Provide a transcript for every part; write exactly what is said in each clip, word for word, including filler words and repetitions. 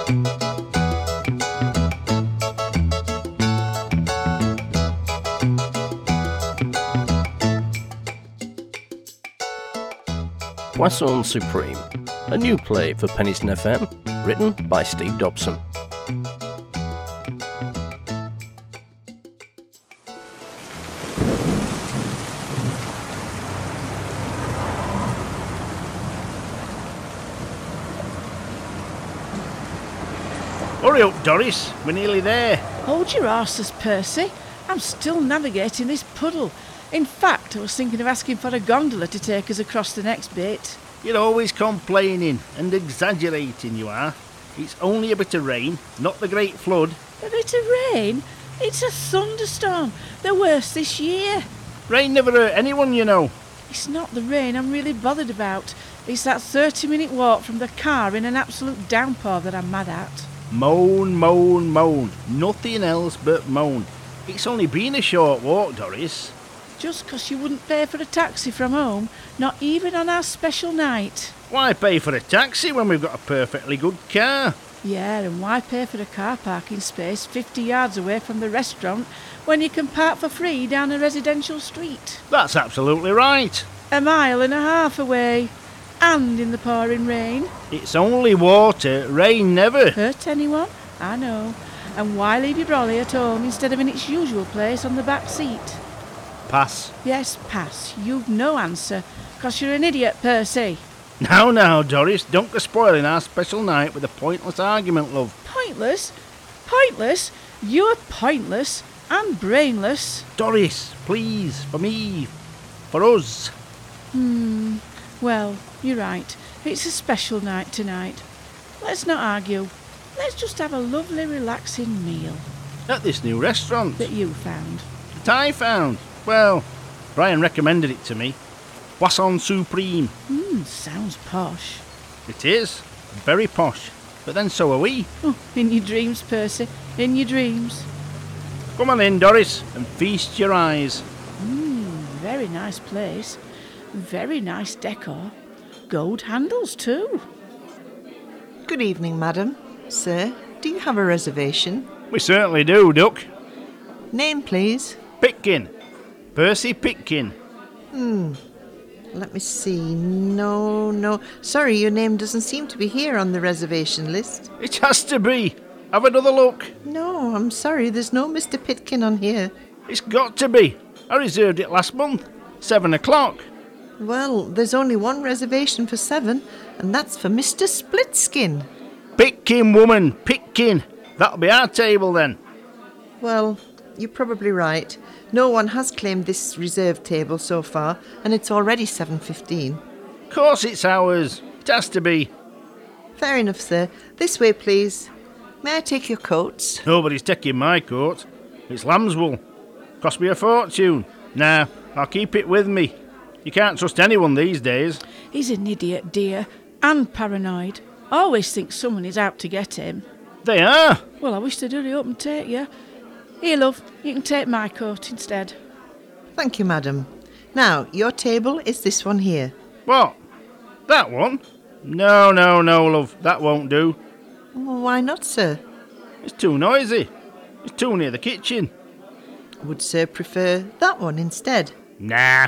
Poisson Supreme, a new play for Penistone F M, written by Steve Dobson. Hurry up, Doris. We're nearly there. Hold your horses, Percy. I'm still navigating this puddle. In fact, I was thinking of asking for a gondola to take us across the next bit. You're always complaining and exaggerating, you are. It's only a bit of rain, not the great flood. A bit of rain? It's a thunderstorm. The worst this year. Rain never hurt anyone, you know. It's not the rain I'm really bothered about. It's that thirty-minute walk from the car in an absolute downpour that I'm mad at. Moan, moan, moan. Nothing else but moan. It's only been a short walk, Doris. Just 'cause you wouldn't pay for a taxi from home, not even on our special night. Why pay for a taxi when we've got a perfectly good car? Yeah, and why pay for a car parking space fifty yards away from the restaurant when you can park for free down a residential street? That's absolutely right. A mile and a half away, and in the pouring rain. It's only water, rain never. Hurt anyone? I know. And why leave your brolly at home instead of in its usual place on the back seat? Pass. Yes, pass. You've no answer, 'cause you're an idiot, Percy. Now, now, Doris, don't go spoiling our special night with a pointless argument, love. Pointless? Pointless? You're pointless and brainless. Doris, please, for me, for us. Hmm, well, you're right. It's a special night tonight. Let's not argue. Let's just have a lovely, relaxing meal. At this new restaurant. That you found. That I found. Well, Brian recommended it to me. Poisson Supreme. Hmm, sounds posh. It is. Very posh. But then so are we. Oh, in your dreams, Percy. In your dreams. Come on in, Doris, and feast your eyes. Hmm, very nice place. Very nice decor. Gold handles, too. Good evening, madam. Sir, do you have a reservation? We certainly do, Duck. Name, please. Pitkin. Percy Pitkin. Hmm. Let me see. No, no. Sorry, your name doesn't seem to be here on the reservation list. It has to be. Have another look. No, I'm sorry. There's no Mister Pitkin on here. It's got to be. I reserved it last month. Seven o'clock. Well, there's only one reservation for seven, and that's for Mister Splitskin. Pitkin, woman. Pitkin. That'll be our table then. Well, you're probably right. No one has claimed this reserved table so far, and it's already seven fifteen. Of course it's ours. It has to be. Fair enough, sir. This way, please. May I take your coats? Nobody's taking my coat. It's lamb's wool. Cost me a fortune. Nah, I'll keep it with me. You can't trust anyone these days. He's an idiot, dear, and paranoid. Always thinks someone is out to get him. They are. Well, I wish they'd hurry up and take you. Here, love, you can take my coat instead. Thank you, madam. Now, your table is this one here. What? That one? No, no, no, love. That won't do. Why not, sir? It's too noisy. It's too near the kitchen. Would sir prefer that one instead? Nah.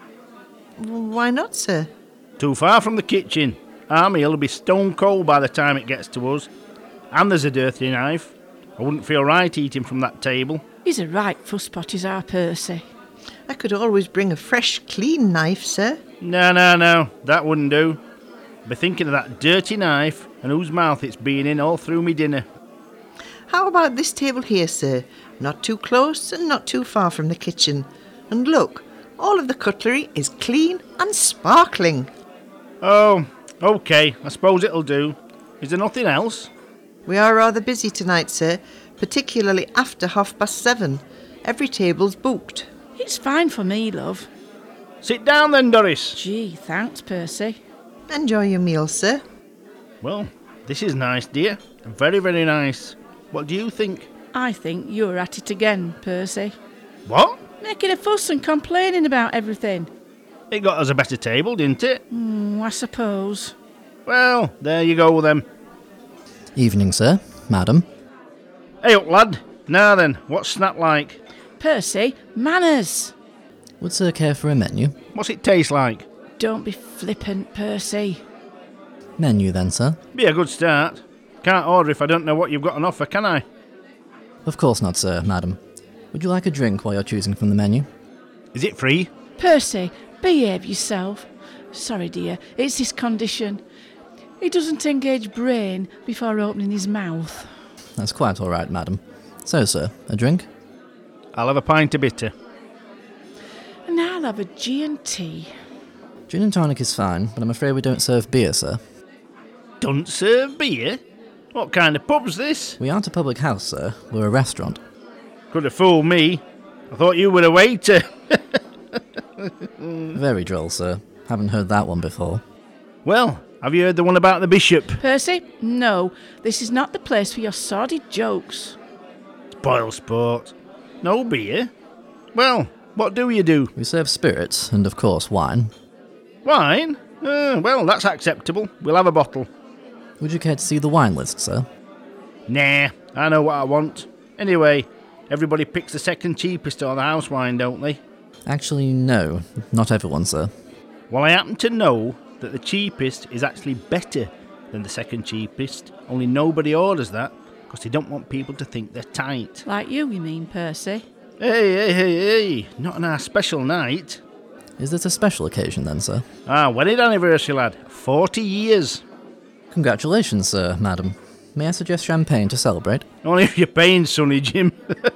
Why not, sir? Too far from the kitchen. Our meal will be stone cold by the time it gets to us. And there's a dirty knife. I wouldn't feel right eating from that table. He's a right fusspot, is our Percy. I could always bring a fresh, clean knife, sir. No, no, no. That wouldn't do. I'll be thinking of that dirty knife and whose mouth it's been in all through me dinner. How about this table here, sir? Not too close and not too far from the kitchen. And look, all of the cutlery is clean and sparkling. Oh, OK. I suppose it'll do. Is there nothing else? We are rather busy tonight, sir, particularly after half past seven. Every table's booked. It's fine for me, love. Sit down then, Doris. Gee, thanks, Percy. Enjoy your meal, sir. Well, this is nice, dear. Very, very nice. What do you think? I think you're at it again, Percy. What? Making a fuss and complaining about everything. It got us a better table, didn't it? Hmm, I suppose. Well, there you go then. Evening, sir. Madam. Hey up, lad. Now then, what's snap like? Percy, manners. Would sir care for a menu? What's it taste like? Don't be flippant, Percy. Menu then, sir. Be a good start. Can't order if I don't know what you've got on offer, can I? Of course not, sir, madam. Would you like a drink while you're choosing from the menu? Is it free? Percy, behave yourself. Sorry, dear, it's his condition. He doesn't engage brain before opening his mouth. That's quite all right, madam. So, sir, a drink? I'll have a pint of bitter. And I'll have a G and T. Gin and tonic is fine, but I'm afraid we don't serve beer, sir. Don't serve beer? What kind of pub's this? We aren't a public house, sir. We're a restaurant. Could have fooled me. I thought you were a waiter. Very droll, sir. Haven't heard that one before. Well, have you heard the one about the bishop? Percy, no, this is not the place for your sordid jokes. Spoil sport. No beer? Well, what do you do? We serve spirits and, of course, wine. Wine? Uh, well, that's acceptable. We'll have a bottle. Would you care to see the wine list, sir? Nah, I know what I want. Anyway, everybody picks the second cheapest or the house wine, don't they? Actually, no. Not everyone, sir. Well, I happen to know that the cheapest is actually better than the second cheapest, only nobody orders that because they don't want people to think they're tight. Like you, you mean, Percy? Hey, hey, hey, hey, not on our special night. Is this a special occasion then, sir? Ah, wedding anniversary, lad. Forty years. Congratulations, sir, madam. May I suggest champagne to celebrate? Only if you're paying, Sonny Jim.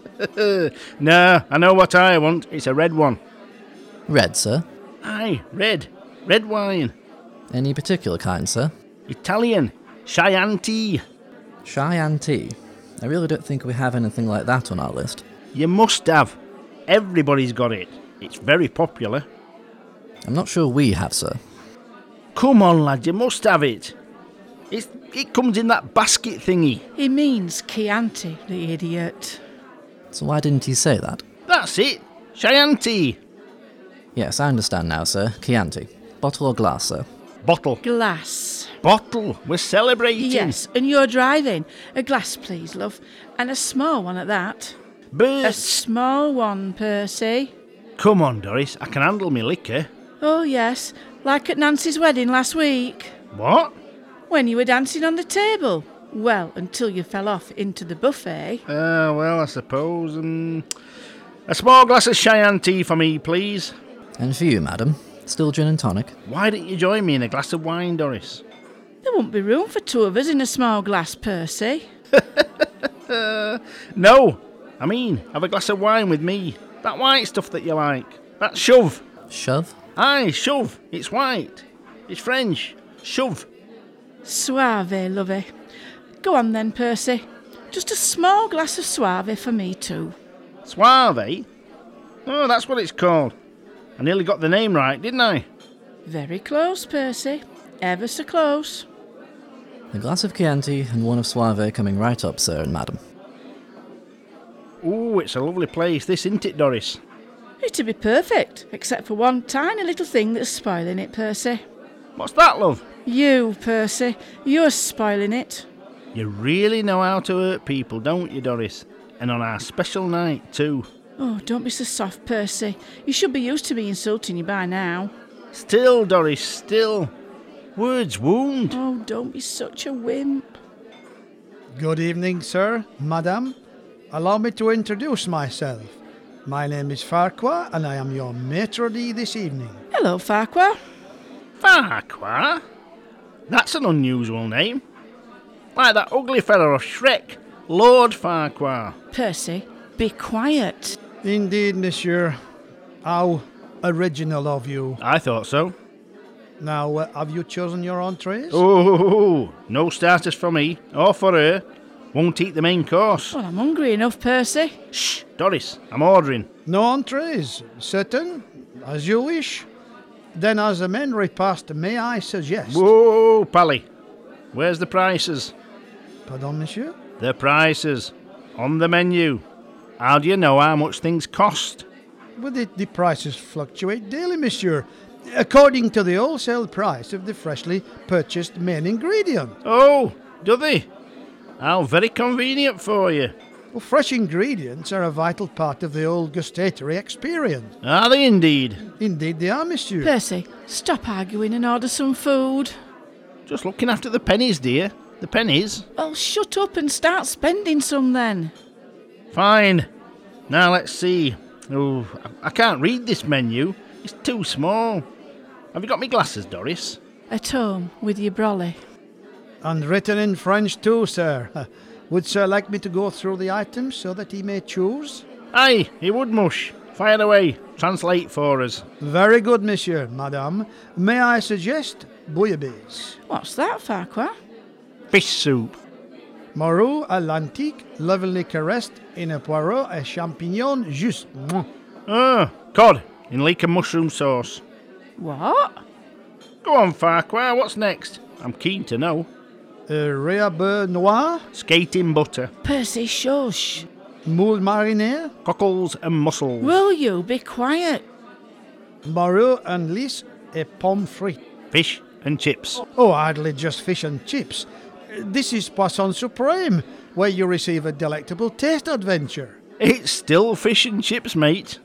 No, I know what I want. It's a red one. Red, sir. Aye, red. Red wine. Any particular kind, sir? Italian. Chianti. Cheyenne tea. I really don't think we have anything like that on our list. You must have. Everybody's got it. It's very popular. I'm not sure we have, sir. Come on, lad, you must have it. It's, it comes in that basket thingy. He means Chianti, the idiot. So why didn't he say that? That's it. Chianti. Yes, I understand now, sir. Chianti. Bottle or glass, sir? Bottle. Glass. Bottle. We're celebrating. Yes, and you're driving. A glass, please, love. And a small one at that. A Birds. small one, Percy. Come on, Doris. I can handle me liquor. Oh, yes, like at Nancy's wedding last week. What? When you were dancing on the table. Well, until you fell off into the buffet. Uh, well, I suppose. Um, a small glass of Chianti for me, please. And for you, madam? Still gin and tonic? Why don't you join me in a glass of wine, Doris? There won't be room for two of us in a small glass, Percy. Uh, no. I mean, have a glass of wine with me. That white stuff that you like. That shove. Shove? Aye, shove. It's white. It's French. Shove. Suave, lovey. Go on then, Percy. Just a small glass of suave for me too. Suave? Oh, that's what it's called. I nearly got the name right, didn't I? Very close, Percy. Ever so close. A glass of Chianti and one of Suave coming right up, sir and madam. Ooh, it's a lovely place, this, isn't it, Doris? It'd be perfect, except for one tiny little thing that's spoiling it, Percy. What's that, love? You, Percy. You're spoiling it. You really know how to hurt people, don't you, Doris? And on our special night, too. Oh, don't be so soft, Percy. You should be used to me insulting you by now. Still, Doris, still. Words wound. Oh, don't be such a wimp. Good evening, sir, madam. Allow me to introduce myself. My name is Farquhar, and I am your maitre d' this evening. Hello, Farquhar. Farquhar? That's an unusual name. Like that ugly fellow of Shrek, Lord Farquhar. Percy, be quiet. Indeed, monsieur. How original of you. I thought so. Now, uh, have you chosen your entrees? Oh, no starters for me, or for her. Won't eat the main course. Well, I'm hungry enough, Percy. Shh, Doris, I'm ordering. No entrees? Certain? As you wish. Then, as a main repast, may I suggest... Whoa, Pally. Where's the prices? Pardon, monsieur? The prices. On the menu. How do you know how much things cost? Well, the, the prices fluctuate daily, monsieur, according to the wholesale price of the freshly purchased main ingredient. Oh, do they? How very convenient for you. Well, fresh ingredients are a vital part of the old gustatory experience. Are they indeed? Indeed they are, monsieur. Percy, stop arguing and order some food. Just looking after the pennies, dear. The pennies. Well, shut up and start spending some then. Fine. Now let's see. Oh, I can't read this menu. It's too small. Have you got me glasses, Doris? At home with your brolly. And written in French too, sir. Uh, Would sir like me to go through the items so that he may choose? Aye, he would, Mush. Fire away. Translate for us. Very good, monsieur, madame. May I suggest bouillabaisse? What's that, Farquhar? Fish soup. Morue à l'antique, lovingly caressed in a poireau et champignon juste. Mwah. Ah, cod in leek and mushroom sauce. What? Go on, Farquhar. What's next? I'm keen to know. Uh, Réabeurre noir, Skating butter. Percy, shush. moule marinière, Cockles and mussels. Will you be quiet? morue and lisse et pommes frites. Fish and chips. Oh, hardly just fish and chips. This is Poisson Supreme, where you receive a delectable taste adventure. It's still fish and chips, mate.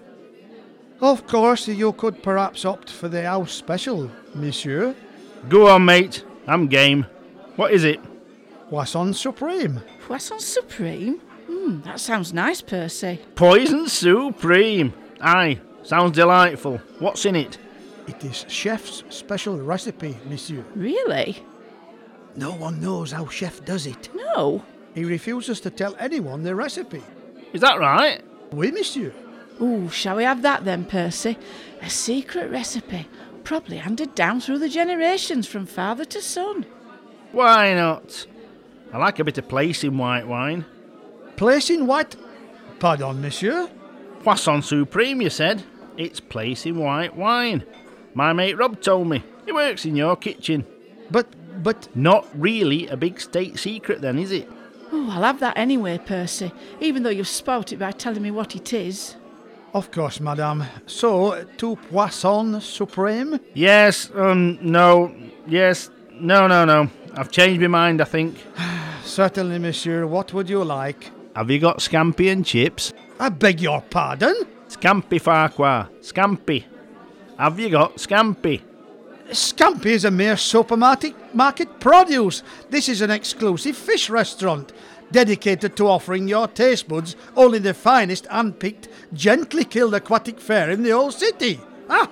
Of course, you could perhaps opt for the house special, monsieur. Go on, mate. I'm game. What is it? Poisson Supreme. Poisson Supreme? Hmm, that sounds nice, Percy. Poison supreme. Aye, sounds delightful. What's in it? It is chef's special recipe, monsieur. Really? No one knows how chef does it. No. He refuses to tell anyone the recipe. Is that right? Oui, monsieur. Ooh, shall we have that then, Percy? A secret recipe, probably handed down through the generations from father to son. Why not? I like a bit of place in white wine. Place in white... Pardon, monsieur? Poisson supreme, you said. It's place in white wine. My mate Rob told me. He works in your kitchen. But, but... Not really a big state secret then, is it? Oh, I'll have that anyway, Percy, even though you've spoilt it by telling me what it is. Of course, madame. So, two Poisson Supreme? Yes, um, no, yes, no, no, no. I've changed my mind, I think. Certainly, monsieur. What would you like? Have you got scampi and chips? I beg your pardon? Scampi, Farquhar. Scampi. Have you got scampi? Scampi is a mere supermarket market produce. This is an exclusive fish restaurant dedicated to offering your taste buds only the finest hand-picked, gently killed aquatic fare in the whole city. Ah,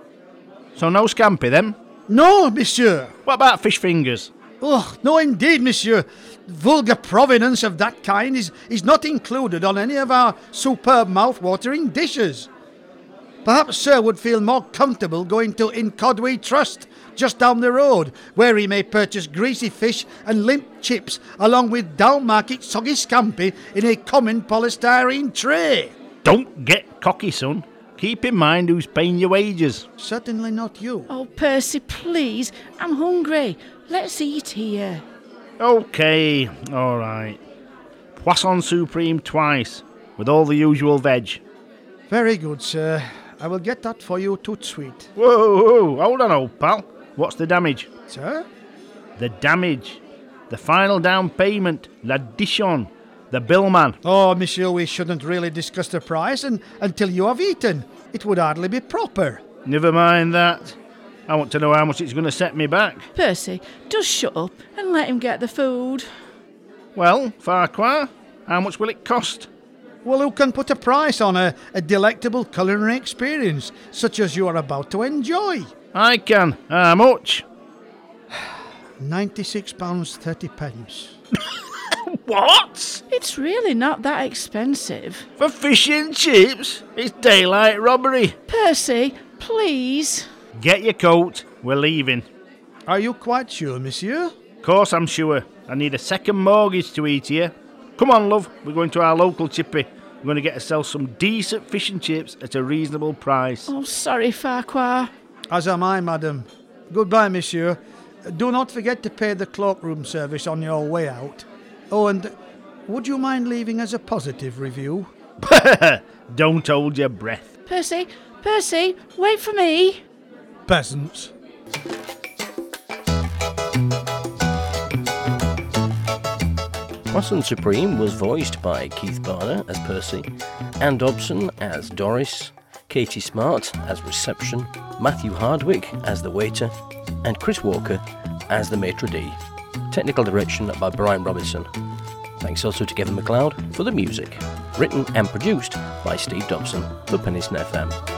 So no scampi then? no, monsieur. What about fish fingers? Oh, no, indeed, monsieur. Vulgar provenance of that kind is, is not included on any of our superb mouth-watering dishes. Perhaps sir would feel more comfortable going to Incodwe Trust, just down the road, where he may purchase greasy fish and limp chips, along with down-market soggy scampi in a common polystyrene tray. Don't get cocky, son. Keep in mind who's paying your wages. Certainly not you. Oh, Percy, please, I'm hungry. Let's eat here. Okay, all right. Poisson supreme twice, with all the usual veg. Very good, sir. I will get that for you tout suite. Whoa, whoa, hold on, old pal. What's the damage? Sir? The damage. The final down payment. L'addition. The billman. Oh, monsieur, we shouldn't really discuss the price un- until you have eaten. It would hardly be proper. Never mind that. I want to know how much it's going to set me back. Percy, just shut up and let him get the food. Well, Farquhar, how much will it cost? Well, who can put a price on a, a delectable culinary experience such as you are about to enjoy? I can. How much? ninety-six pounds thirty pence. What? It's really not that expensive. For fish and chips? It's daylight robbery. Percy, please. Get your coat. We're leaving. Are you quite sure, monsieur? Of course I'm sure. I need a second mortgage to eat here. Come on, love. We're going to our local chippy. We're going to get ourselves some decent fish and chips at a reasonable price. Oh, sorry, Farquhar. As am I, madam. Goodbye, monsieur. Do not forget to pay the cloakroom service on your way out. Oh, and would you mind leaving us a positive review? Don't hold your breath. Percy, Percy, wait for me. Peasants. Croissant Supreme was voiced by Keith Barner as Percy, Ann Dobson as Doris, Katie Smart as Reception, Matthew Hardwick as the waiter, and Chris Walker as the maitre d'. Technical direction by Brian Robinson. Thanks also to Kevin MacLeod for the music. Written and produced by Steve Dobson for Penistone F M.